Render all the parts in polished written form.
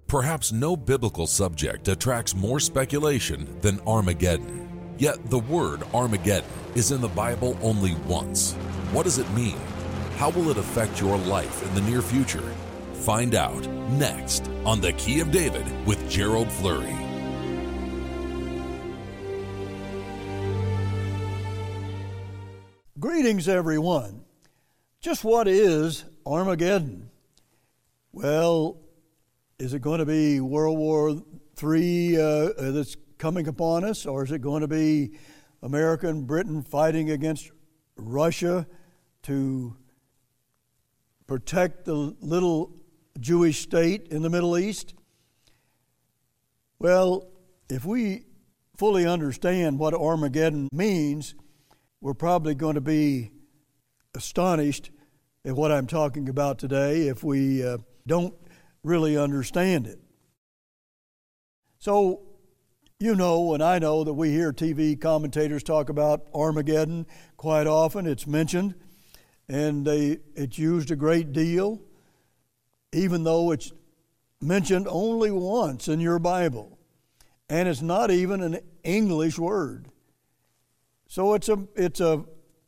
Perhaps no biblical subject attracts more speculation than Armageddon. Yet the word Armageddon is in the Bible only once. What does it mean? How will it affect your life in the near future? Find out next on The Key of David with Gerald Flurry. Greetings, everyone. Just what is Armageddon? Well, is it going to be World War III that's coming upon us, or is it going to be America and Britain fighting against Russia to protect the little Jewish state in the Middle East? Well, if we fully understand what Armageddon means, we're probably going to be astonished at what I'm talking about today if we don't really understand it. So, you know, and I know that we hear TV commentators talk about Armageddon quite often. It's mentioned, and it's used a great deal, even though it's mentioned only once in your Bible, and it's not even an English word. So it's a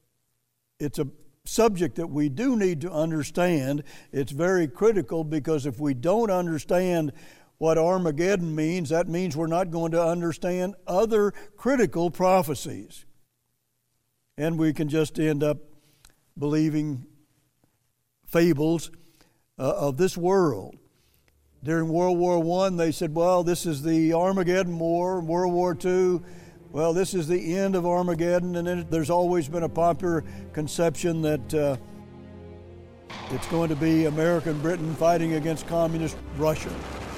subject that we do need to understand. It's very critical, because if we don't understand what Armageddon means, that means we're not going to understand other critical prophecies. And we can just end up believing fables of this world. During World War I, they said, well, this is the Armageddon War. World War II, well, this is the end of Armageddon. And then there's always been a popular conception that it's going to be America and Britain fighting against communist Russia.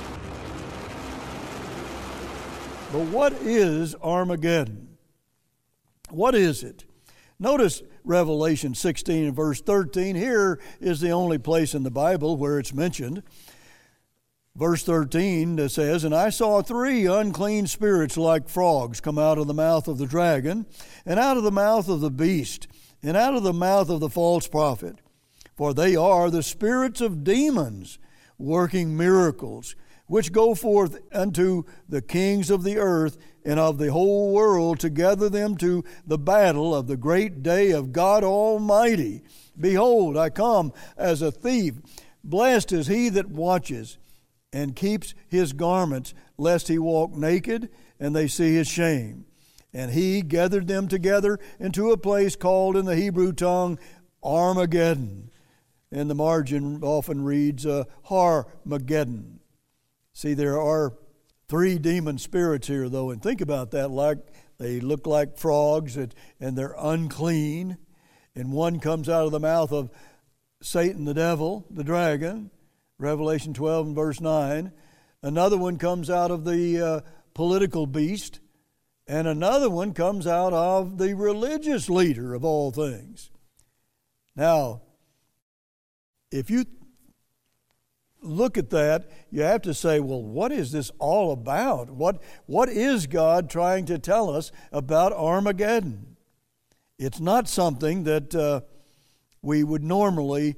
But what is Armageddon? What is it? Notice Revelation 16 and verse 13. Here is the only place in the Bible where it's mentioned. Verse 13 says, "And I saw 3 unclean spirits like frogs come out of the mouth of the dragon, and out of the mouth of the beast, and out of the mouth of the false prophet. For they are the spirits of demons, working miracles, which go forth unto the kings of the earth and of the whole world to gather them to the battle of the great day of God Almighty. Behold, I come as a thief. Blessed is he that watches and keeps his garments, lest he walk naked and they see his shame. And he gathered them together into a place called in the Hebrew tongue Armageddon." And the margin often reads Har-Mageddon. See, there are 3 demon spirits here, though, and think about that. Like they look like frogs, and they're unclean. And one comes out of the mouth of Satan, the devil, the dragon, Revelation 12 and verse 9. Another one comes out of the political beast, and another one comes out of the religious leader of all things. Now, if you look at that, you have to say, well, what is this all about? What is God trying to tell us about Armageddon? It's not something that we would normally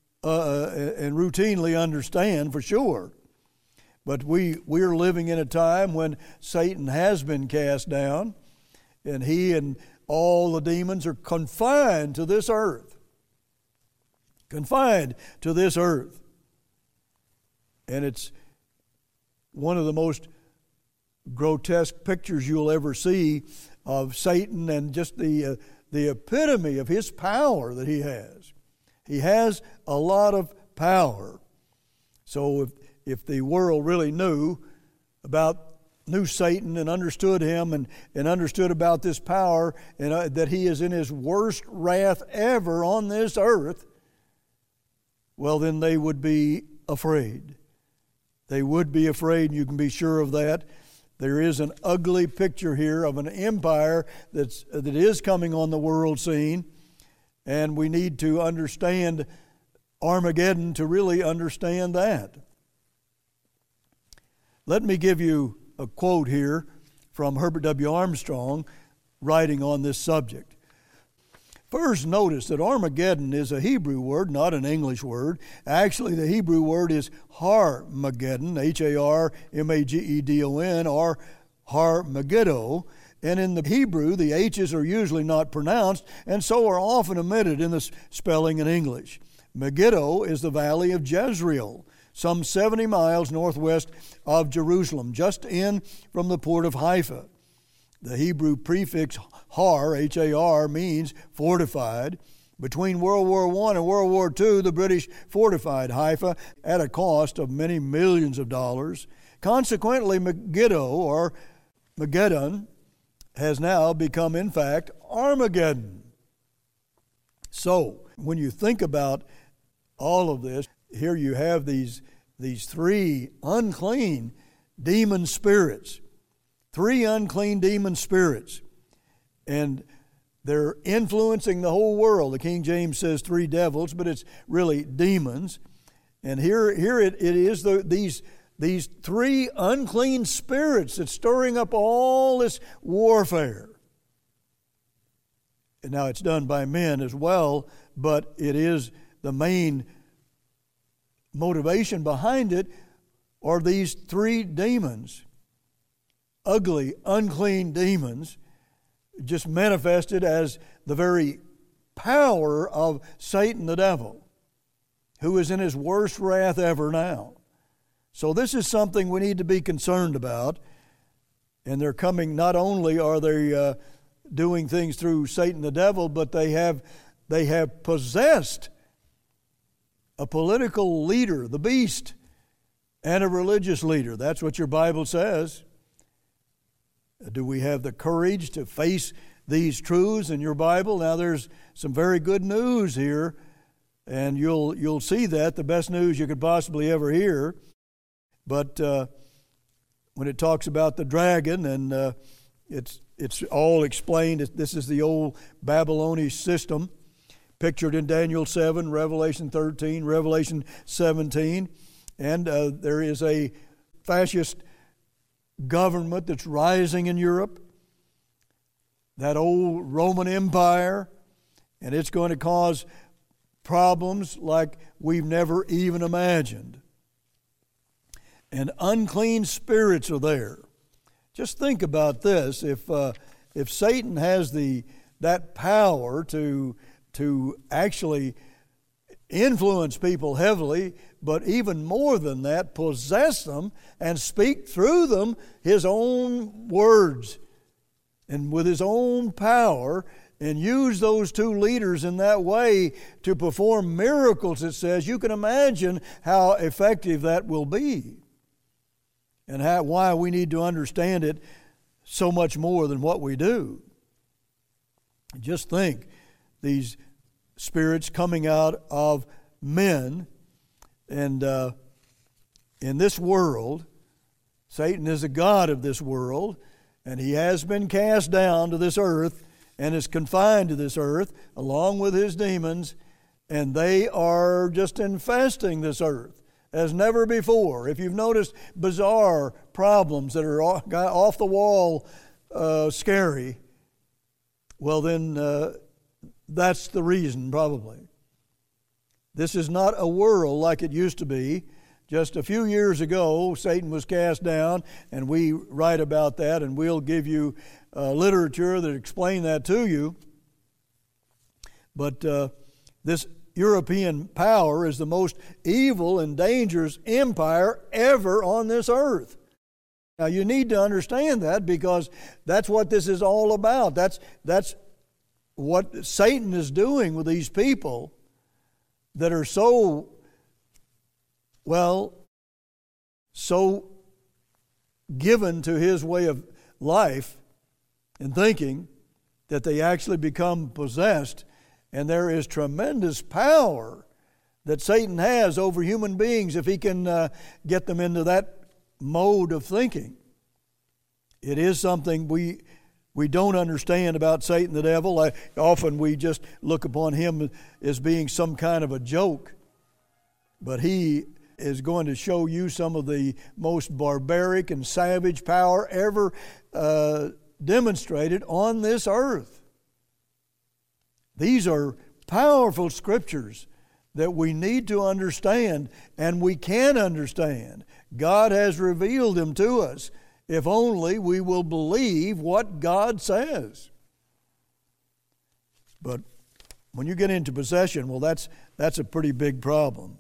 and routinely understand for sure. But we're living in a time when Satan has been cast down, and he and all the demons are confined to this earth. Confined to this earth. And it's one of the most grotesque pictures you'll ever see of Satan, and just the epitome of his power that he has. He has a lot of power. So if the world really knew Satan and understood him and understood about this power, and that he is in his worst wrath ever on this earth, well, then they would be afraid. They would be afraid, and you can be sure of that. There is an ugly picture here of an empire that is coming on the world scene, and we need to understand Armageddon to really understand that. Let me give you a quote here from Herbert W. Armstrong writing on this subject. First, notice that Armageddon is a Hebrew word, not an English word. Actually, the Hebrew word is Har-Mageddon, H-A-R-M-A-G-E-D-O-N, or Har-Megiddo. And in the Hebrew, the H's are usually not pronounced, and so are often omitted in the spelling in English. Megiddo is the valley of Jezreel, some 70 miles northwest of Jerusalem, just in from the port of Haifa. The Hebrew prefix Har, H-A-R, means fortified. Between World War I and World War II, the British fortified Haifa at a cost of many millions of dollars. Consequently, Megiddo, or Mageddon, has now become, in fact, Armageddon. So, when you think about all of this, here you have these three unclean demon spirits. Three unclean demon spirits. And they're influencing the whole world. The King James says three devils, but it's really demons. And here it is these three unclean spirits that's stirring up all this warfare. And now it's done by men as well, but it is the main motivation behind it are these three demons. Ugly, unclean demons, just manifested as the very power of Satan the devil, who is in his worst wrath ever now. So this is something we need to be concerned about. And they're coming, not only are they doing things through Satan the devil, but they have possessed a political leader, the beast, and a religious leader. That's what your Bible says. Do we have the courage to face these truths in your Bible? Now there's some very good news here, and you'll see that, the best news you could possibly ever hear. But when it talks about the dragon, and it's all explained, this is the old Babylonian system, pictured in Daniel 7, Revelation 13, Revelation 17, and there is a fascist government that's rising in Europe, that old Roman Empire, and it's going to cause problems like we've never even imagined. And unclean spirits are there. Just think about this: if Satan has that power to actually influence people heavily, but even more than that, possess them and speak through them his own words and with his own power, and use those two leaders in that way to perform miracles, it says, you can imagine how effective that will be, and why we need to understand it so much more than what we do. Just think, these spirits coming out of men, and in this world, Satan is a god of this world, and he has been cast down to this earth and is confined to this earth along with his demons, and they are just infesting this earth as never before. If you've noticed bizarre problems that are off the wall, scary, well then that's the reason probably. This is not a world like it used to be. Just a few years ago, Satan was cast down, and we write about that, and we'll give you literature that explain that to you. But this European power is the most evil and dangerous empire ever on this earth. Now, you need to understand that, because that's what this is all about. That's what Satan is doing with these people that are so given to his way of life and thinking that they actually become possessed. And there is tremendous power that Satan has over human beings if he can get them into that mode of thinking. It is something we don't understand about Satan the devil. Often we just look upon him as being some kind of a joke. But he is going to show you some of the most barbaric and savage power ever demonstrated on this earth. These are powerful scriptures that we need to understand, and we can understand. God has revealed them to us, if only we will believe what God says. But when you get into possession, well, that's a pretty big problem.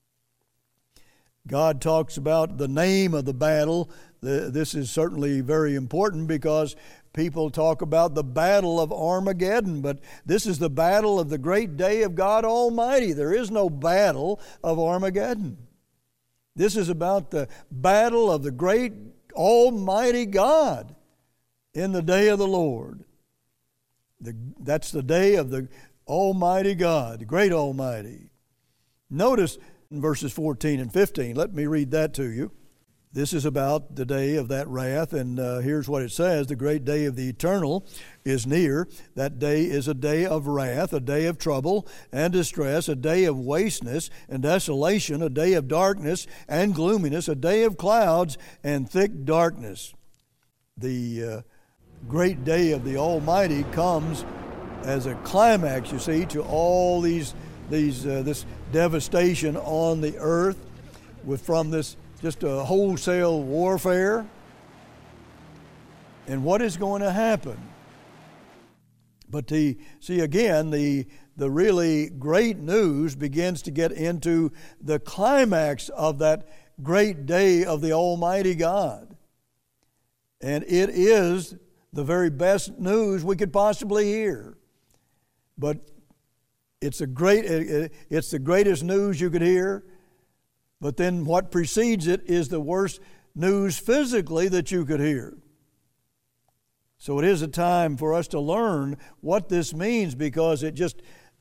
God talks about the name of the battle. This is certainly very important because people talk about the battle of Armageddon, but this is the battle of the great day of God Almighty. There is no battle of Armageddon. This is about the battle of the great Almighty God in the day of the Lord. That's the day of the Almighty God, the great Almighty. Notice in verses 14 and 15, let me read that to you. This is about the day of that wrath, and here's what it says. The great day of the eternal is near. That day is a day of wrath, a day of trouble and distress, a day of wasteness and desolation, a day of darkness and gloominess, a day of clouds and thick darkness. The great day of the Almighty comes as a climax, you see, to all this devastation on the earth from this just a wholesale warfare. And what is going to happen? But see again, the really great news begins to get into the climax of that great day of the Almighty God. And it is the very best news we could possibly hear. But it's the greatest news you could hear. But then what precedes it is the worst news physically that you could hear. So it is a time for us to learn what this means, because it just,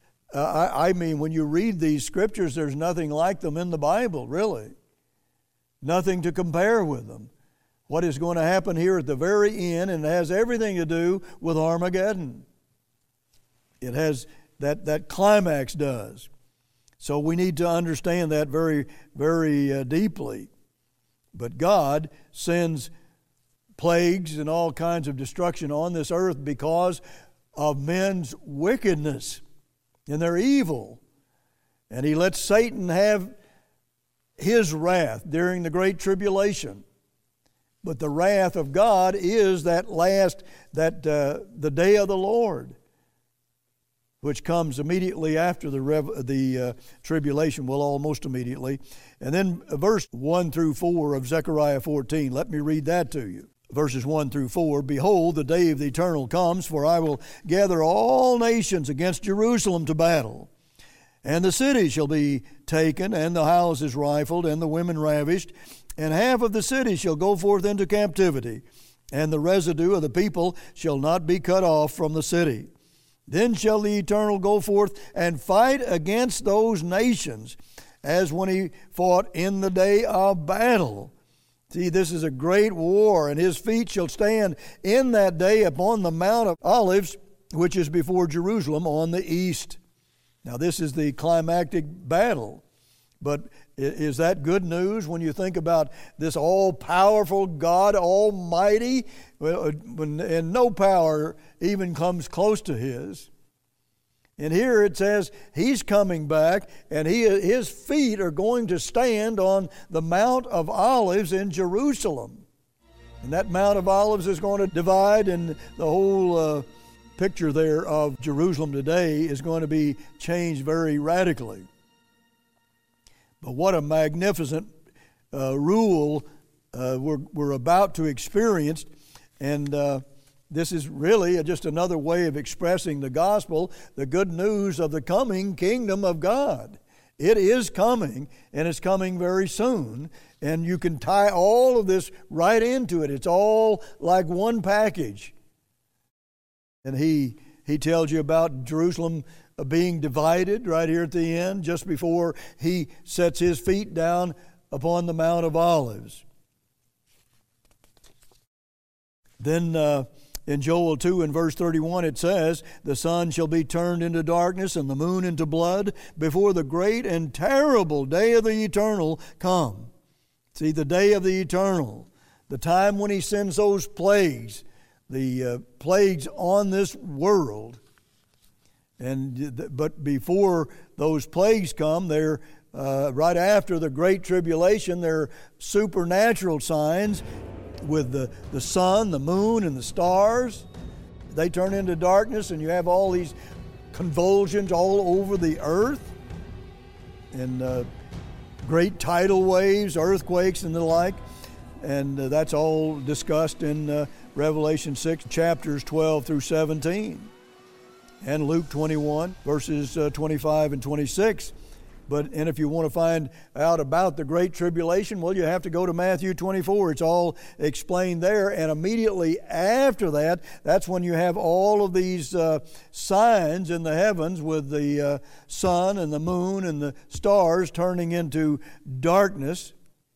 I mean, when you read these scriptures, there's nothing like them in the Bible, really. Nothing to compare with them. What is going to happen here at the very end, and it has everything to do with Armageddon. It has, that climax does. So we need to understand that very, very deeply. But God sends plagues and all kinds of destruction on this earth because of men's wickedness and their evil. And He lets Satan have his wrath during the Great Tribulation. But the wrath of God is the day of the Lord, which comes immediately after the tribulation, well, almost immediately. And then verse 1 through 4 of Zechariah 14, let me read that to you. Verses 1 through 4, Behold, the day of the eternal comes, for I will gather all nations against Jerusalem to battle. And the city shall be taken, and the houses rifled, and the women ravished, and half of the city shall go forth into captivity, and the residue of the people shall not be cut off from the city. Then shall the Eternal go forth and fight against those nations, as when He fought in the day of battle. See, this is a great war, and His feet shall stand in that day upon the Mount of Olives, which is before Jerusalem on the east. Now, this is the climactic battle. But is that good news when you think about this all-powerful God Almighty? And no power even comes close to His. And here it says He's coming back, and His feet are going to stand on the Mount of Olives in Jerusalem. And that Mount of Olives is going to divide, and the whole picture there of Jerusalem today is going to be changed very radically. But what a magnificent rule we're about to experience. And this is really just another way of expressing the gospel, the good news of the coming kingdom of God. It is coming, and it's coming very soon. And you can tie all of this right into it. It's all like one package. And he tells you about Jerusalem being divided right here at the end, just before He sets His feet down upon the Mount of Olives. Then in Joel 2 and verse 31 it says, The sun shall be turned into darkness and the moon into blood before the great and terrible day of the Eternal come. See, the day of the Eternal, the time when He sends those plagues, the plagues on this world. But before those plagues come, they're right after the Great Tribulation, there are supernatural signs with the sun, the moon, and the stars. They turn into darkness, and you have all these convulsions all over the earth, and great tidal waves, earthquakes, and the like. And that's all discussed in Revelation 6, chapters 12 through 17, and Luke 21, verses 25 and 26. And if you want to find out about the Great Tribulation, well, you have to go to Matthew 24. It's all explained there. And immediately after that, that's when you have all of these signs in the heavens with the sun and the moon and the stars turning into darkness.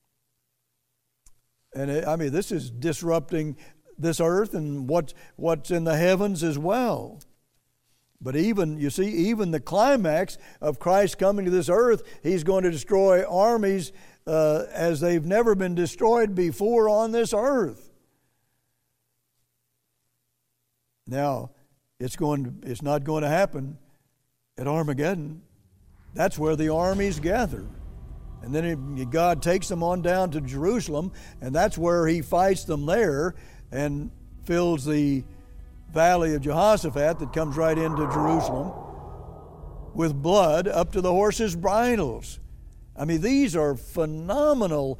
And this is disrupting this earth and what's in the heavens as well. But even the climax of Christ coming to this earth, He's going to destroy armies as they've never been destroyed before on this earth. Now, it's not going to happen at Armageddon. That's where the armies gather. And then God takes them on down to Jerusalem, and that's where He fights them there and fills the Valley of Jehoshaphat that comes right into Jerusalem with blood up to the horses' bridles. These are phenomenal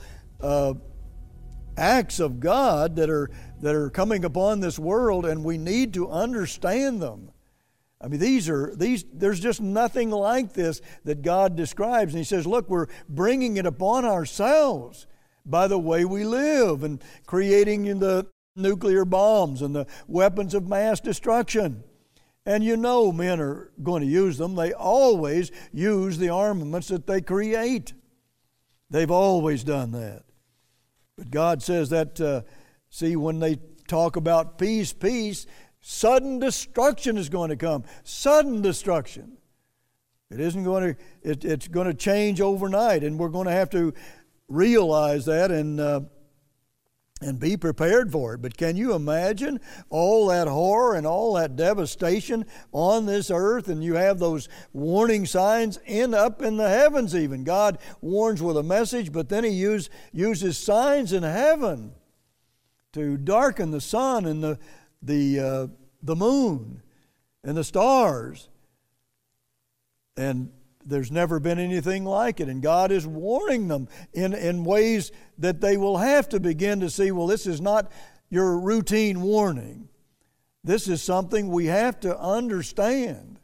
acts of God that are coming upon this world, and we need to understand them. There's just nothing like this that God describes. And He says, look, we're bringing it upon ourselves by the way we live and creating the nuclear bombs and the weapons of mass destruction. And men are going to use them. They always use the armaments that they create. They've always done that. But God says that, when they talk about peace, sudden destruction is going to come. Sudden destruction. It's going to change overnight, and we're going to have to realize that and be prepared for it. But can you imagine all that horror and all that devastation on this earth? And you have those warning signs up in the heavens even. God warns with a message, but then He uses signs in heaven to darken the sun and the moon and the stars. And there's never been anything like it. And God is warning them in ways that they will have to begin to see, well, this is not your routine warning. This is something we have to understand.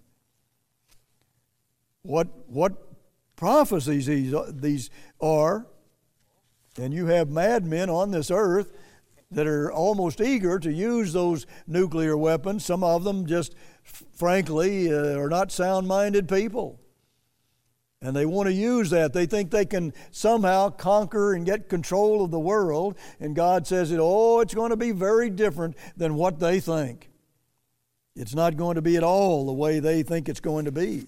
What prophecies these are. And you have madmen on this earth that are almost eager to use those nuclear weapons. Some of them just, frankly, are not sound-minded people. And they want to use that. They think they can somehow conquer and get control of the world. And God says, it's going to be very different than what they think. It's not going to be at all the way they think it's going to be.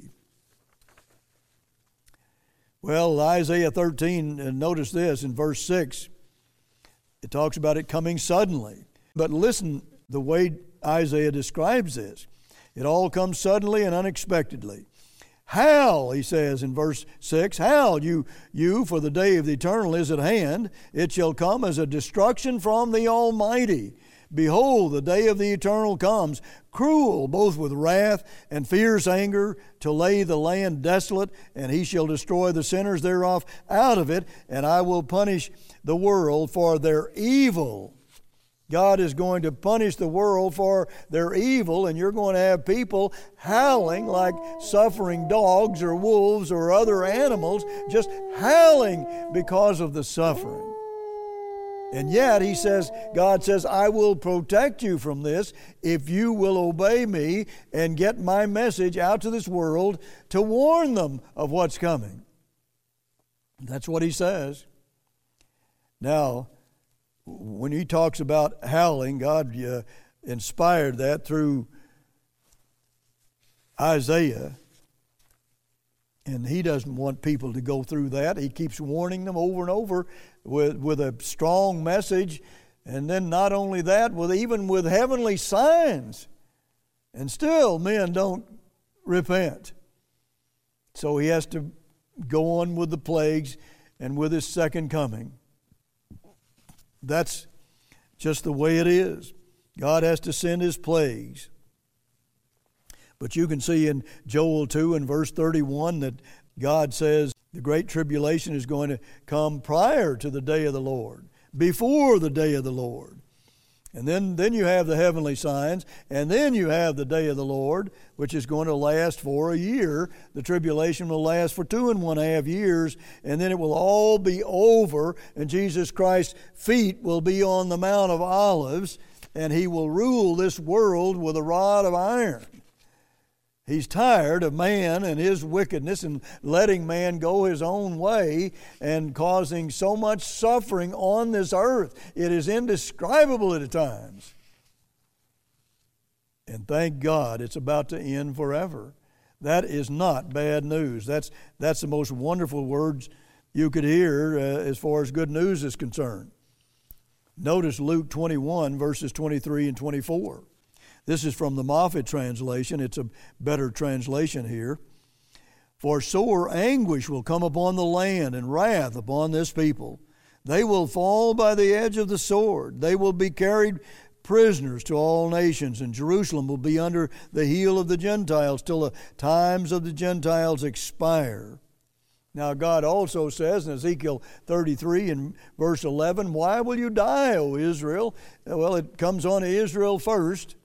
Well, Isaiah 13, notice this in verse 6. It talks about it coming suddenly. But listen, the way Isaiah describes this. It all comes suddenly and unexpectedly. Howl, he says in verse 6, howl, you, for the day of the eternal is at hand. It shall come as a destruction from the Almighty. Behold, the day of the eternal comes, cruel both with wrath and fierce anger, to lay the land desolate, and He shall destroy the sinners thereof out of it, and I will punish the world for their evil. God is going to punish the world for their evil, and you're going to have people howling like suffering dogs or wolves or other animals, just howling because of the suffering. And yet, God says, I will protect you from this if you will obey me and get my message out to this world to warn them of what's coming. That's what He says. Now, when He talks about howling, God inspired that through Isaiah. And He doesn't want people to go through that. He keeps warning them over and over with a strong message. And then not only that, even with heavenly signs. And still men don't repent. So he has to go on with the plagues and with his second coming. That's just the way it is. God has to send his plagues. But you can see in Joel 2 and verse 31 that God says the great tribulation is going to come prior to the day of the Lord, before the day of the Lord. And then you have the heavenly signs, and then you have the day of the Lord, which is going to last for a year. The tribulation will last for 2.5 years, and then it will all be over, and Jesus Christ's feet will be on the Mount of Olives, and he will rule this world with a rod of iron. He's tired of man and his wickedness and letting man go his own way and causing so much suffering on this earth. It is indescribable at times. And thank God it's about to end forever. That is not bad news. That's the most wonderful words you could hear as far as good news is concerned. Notice Luke 21, verses 23 and 24. This is from the Moffat translation. It's a better translation here. For sore anguish will come upon the land and wrath upon this people. They will fall by the edge of the sword. They will be carried prisoners to all nations, and Jerusalem will be under the heel of the Gentiles till the times of the Gentiles expire. Now God also says in Ezekiel 33 and verse 11, why will you die, O Israel? Well, it comes on to Israel first.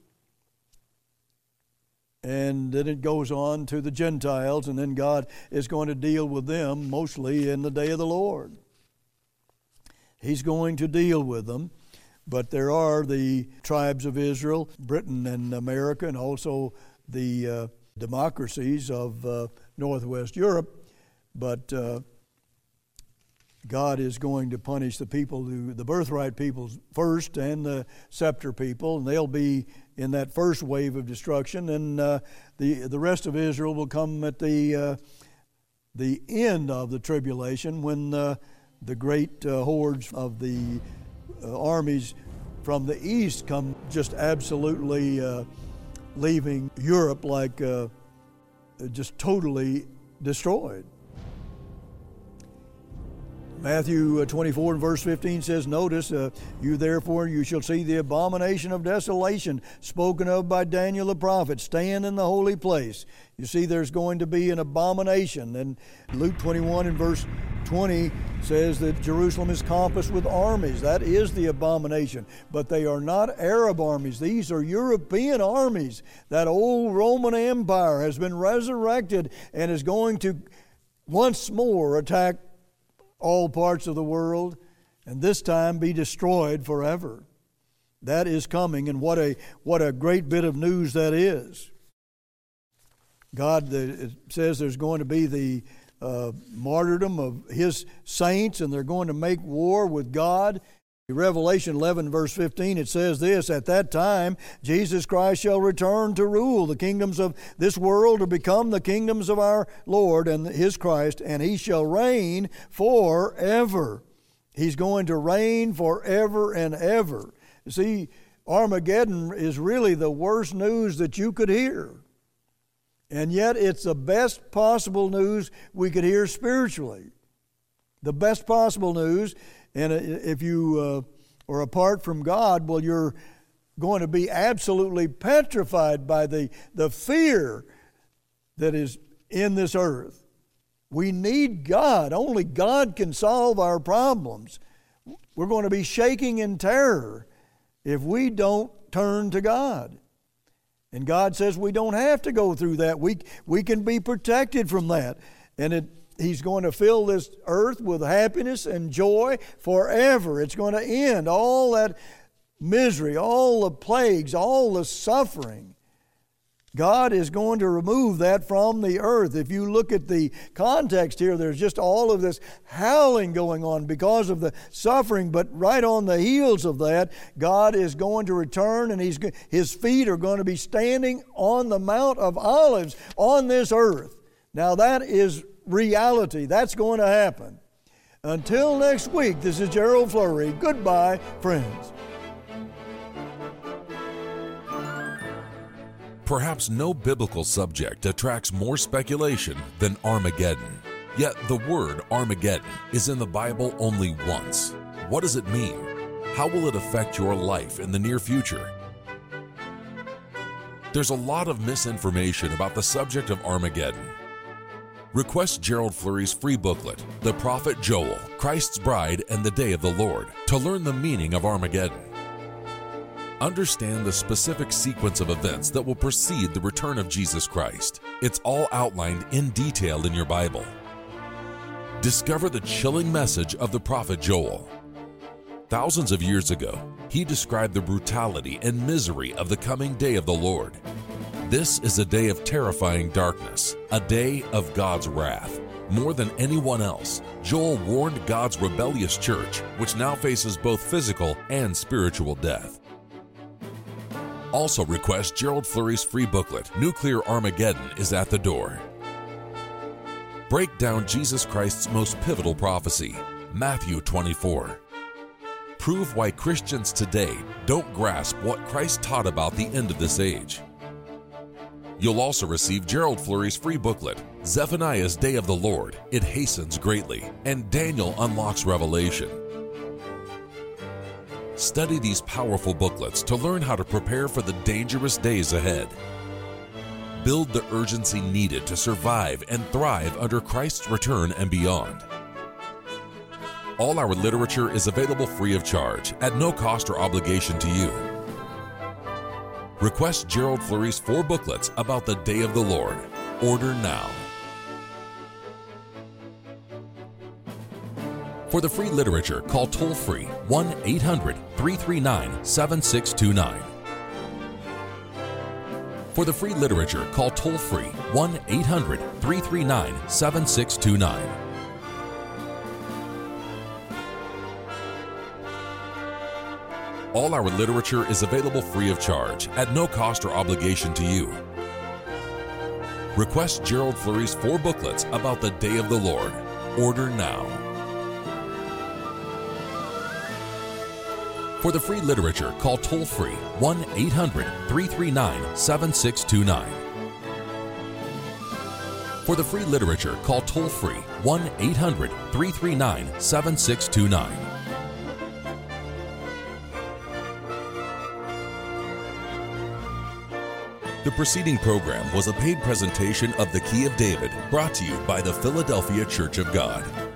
And then it goes on to the Gentiles, and then God is going to deal with them mostly in the day of the Lord. He's going to deal with them, but there are the tribes of Israel, Britain and America, and also the democracies of Northwest Europe. But God is going to punish the people, the birthright peoples first, and the scepter people, and they'll be in that first wave of destruction, and the rest of Israel will come at the end of the tribulation when the great hordes of the armies from the east come just absolutely leaving Europe like just totally destroyed. Matthew 24 and verse 15 says, notice, you therefore, you shall see the abomination of desolation spoken of by Daniel the prophet stand in the holy place. You see, there's going to be an abomination. And Luke 21 and verse 20 says that Jerusalem is compassed with armies. That is the abomination. But they are not Arab armies. These are European armies. That old Roman Empire has been resurrected and is going to once more attack all parts of the world, and this time be destroyed forever. That is coming, and what a great bit of news that is. God it says there's going to be the martyrdom of his saints, and they're going to make war with God. In Revelation 11 verse 15 it says this, at that time Jesus Christ shall return to rule the kingdoms of this world to become the kingdoms of our Lord and his Christ, and he shall reign forever. He's going to reign forever and ever. You see, Armageddon is really the worst news that you could hear. And yet it's the best possible news we could hear spiritually. The best possible news. And if you are apart from God, well, you're going to be absolutely petrified by the fear that is in this earth. We need God. Only God can solve our problems. We're going to be shaking in terror if we don't turn to God. And God says we don't have to go through that. We can be protected from that. And He's going to fill this earth with happiness and joy forever. It's going to end all that misery, all the plagues, all the suffering. God is going to remove that from the earth. If you look at the context here, there's just all of this howling going on because of the suffering. But right on the heels of that, God is going to return, and His feet are going to be standing on the Mount of Olives on this earth. Now that is reality. That's going to happen. Until next week, this is Gerald Flurry. Goodbye, friends. Perhaps no biblical subject attracts more speculation than Armageddon. Yet the word Armageddon is in the Bible only once. What does it mean? How will it affect your life in the near future? There's a lot of misinformation about the subject of Armageddon. Request Gerald Flurry's free booklet, The Prophet Joel, Christ's Bride and the Day of the Lord, to learn the meaning of Armageddon. Understand the specific sequence of events that will precede the return of Jesus Christ. It's all outlined in detail in your Bible. Discover the chilling message of the prophet Joel. Thousands of years ago, he described the brutality and misery of the coming day of the Lord. This is a day of terrifying darkness, a day of God's wrath. More than anyone else, Joel warned God's rebellious church, which now faces both physical and spiritual death. Also request Gerald Flurry's free booklet, Nuclear Armageddon is at the Door. Break down Jesus Christ's most pivotal prophecy, Matthew 24. Prove why Christians today don't grasp what Christ taught about the end of this age. You'll also receive Gerald Flurry's free booklet, Zephaniah's Day of the Lord, It Hastens Greatly, and Daniel Unlocks Revelation. Study these powerful booklets to learn how to prepare for the dangerous days ahead. Build the urgency needed to survive and thrive under Christ's return and beyond. All our literature is available free of charge, at no cost or obligation to you. Request Gerald Flurry's 4 booklets about the Day of the Lord. Order now. For the free literature, call toll-free 1-800-339-7629. For the free literature, call toll-free 1-800-339-7629. All our literature is available free of charge, at no cost or obligation to you. Request Gerald Flurry's 4 booklets about the Day of the Lord. Order now. For the free literature, call toll-free 1-800-339-7629. For the free literature, call toll-free 1-800-339-7629. The preceding program was a paid presentation of The Key of David, brought to you by the Philadelphia Church of God.